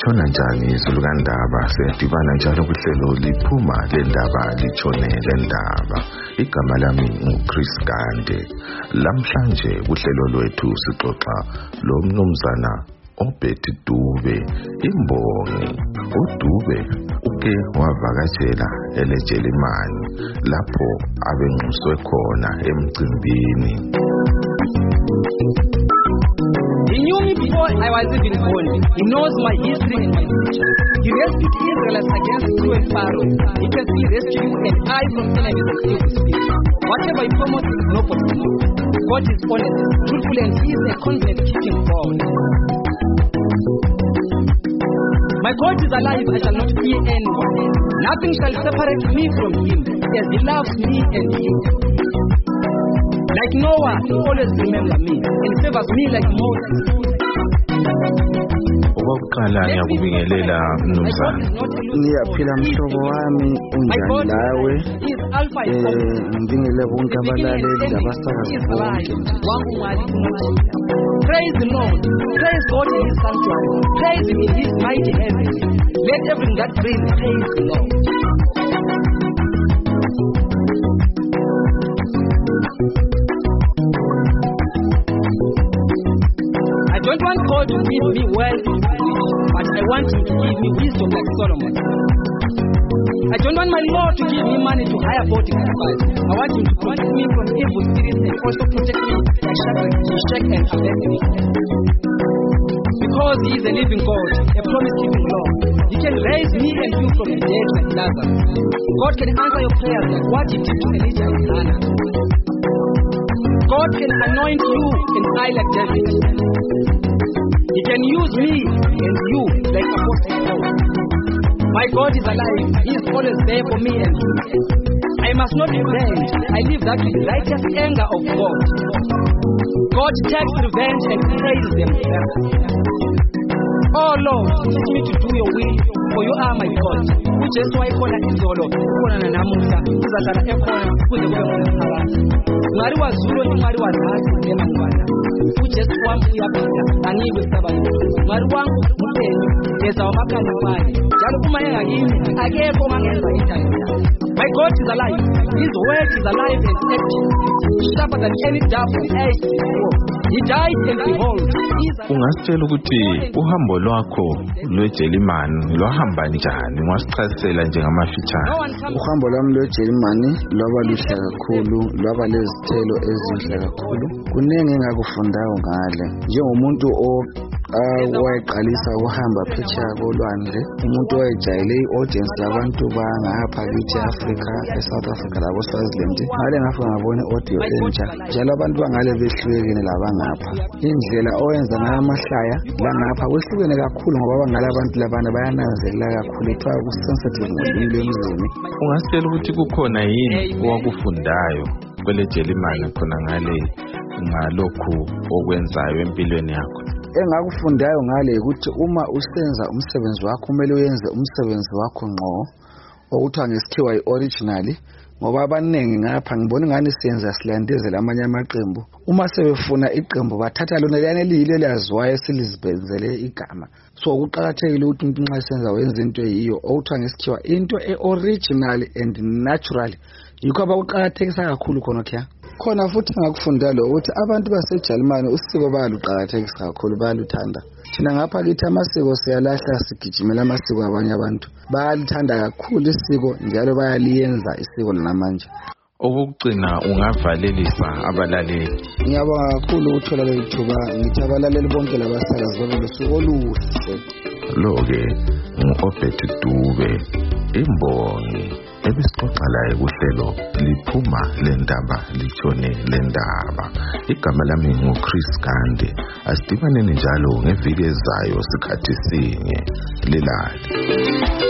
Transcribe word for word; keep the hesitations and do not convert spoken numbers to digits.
Lishona njani izulu kaNdaba? Siyadibana njalo kuhlelo liphuma leNdaba litshone leNdaba. Igama lami nguChris Gande. Lamhlanje kuhlelo lwethu sixoxa lo mnumzana Obert Dube imbongi. uDube uke wavakatshela eleJalimani lapho abenxuswe khona emcimbini. He knew me before I was even born. He knows my history and my future. He rescued Israelites against you and Pharaoh. He can still rescue you and I from enemies of evil spirits. Whatever he promotes is no possible. God is honest, truthful, and he is a covenant-keeping God. My God is alive, I shall not fear anyone. Nothing shall separate me from him, as he loves me and you. Like Noah, he always remembers me and favors me like Moses. Okokuqala ngiyakubingelela mnumzana. Ngiyaphila mhlobo wami unjani lawe? Ngibingelela bonke abalaleli labasakazi bonke. Praise the Lord, praise God in his sanctuary, praise him in his mighty heavens. Let everything that breathes praise the Lord. I don't want God to give me wealth, but I want him to give me wisdom like Solomon. I don't want my Lord to give me money to hire bodyguards. I want him to protect me from evil spirits and also protect me like Shadrach, Meshach, and Abednego. Because he is a living God, a promise-keeping Lord. He can raise me and you from the dead like Lazarus. God can answer your prayers like what he did to Elijah and Hannah. God can anoint you and I like David. He can use me and you like Apostle Paul. My God is alive. He is always there for me and you. I must not be blamed. I live that with the righteous anger of God. God takes revenge and praises them. Oh Lord, teach me to do your will, for you are my God. Just so I call it Zolo, Kona Namusa, Zazara Ekona, with the women of Paras. Mariwa Zulu and Mariwa Nasi, Nemangwana. We just want to have and he will survive. Mariwan, Muten, there's our Makan Mari. Jalupumaya, I gave home again. My God is alive. His word is alive and active. Sharper than any dove on earth before. He died and behold. Ungasitshela ukuthi uhambo lwakho lweJalimani lwahamba njani? Ungasichazela njengamafitshane. Uhambo lwami lweJalimani lwaba luhle kakhulu, lwaba lezithelo ezinhle kakhulu. Kuningi engakufundayo ngale. Njengomuntu o owayeqalisa ukuhamba phetsheya kolwandle, umuntu owayejayele i-audience labantu bangapha kithi Africa, eSouth Africa labo Swaziland, ngale ngafika ngabona i-audio entsha, njalo abantu bangale behlukene labangapha. Indlela oyenza ngayo amahlaya la ngapha kwehlukene kakhulu ngoba bangala abantu labana bayananzelela kakhulu ethiwa ku-sensitive ngolimi lwemzini. Ungasitshela ukuthi kukhona yini owakufundayo kweleJalimani khona ngale ngalokhu okwenzayo empilweni yakho? Engakufundayo ngale ukuthi uma usenza umsebenzi wakho kumele uyenze umsebenzi wakho ngqo, okuthiwa ngesikhiwa i-originally, ngoba abaningi ngapha ngibona ngani siyenza silandezela amanye amaqembu. Uma sebefuna iqembu bathatha lona liyane eliyilo elaziwayo esilizibenzele igama. So kuqakathekile ukuthi umuntu nxa esenza wenza into eyiyo, okuthiwa ngesikhiwa into e-original and natural. Yikho abakuqakathekisa kakhulu khona kya. Khona futhi ngakufunda lo ukuthi abantu baseJalimani usiko bayaluqakathekisa kakhulu, bayaluthanda. Thina ngapha kithi amasiko siyalahla, sigijimela amasiko abanye abantu. Bayalithanda kakhulu isiko njalo bayaliyenza isiko namanje. Okugcina ungavalelisa abalaleli. Ngiyabonga kakhulu ukuthola leli thuba. Ngithi abalaleli bonke labasakazi babe losuku oluhle. Lo-ke ngu-Obert Dube imbongi ebisixoxa laye kuhlelo liphuma leNdaba litshone leNdaba. Igama lami nguChris Gande. Asidibaneni njalo ngeviki ezayo sikhathi sinye. Lilale.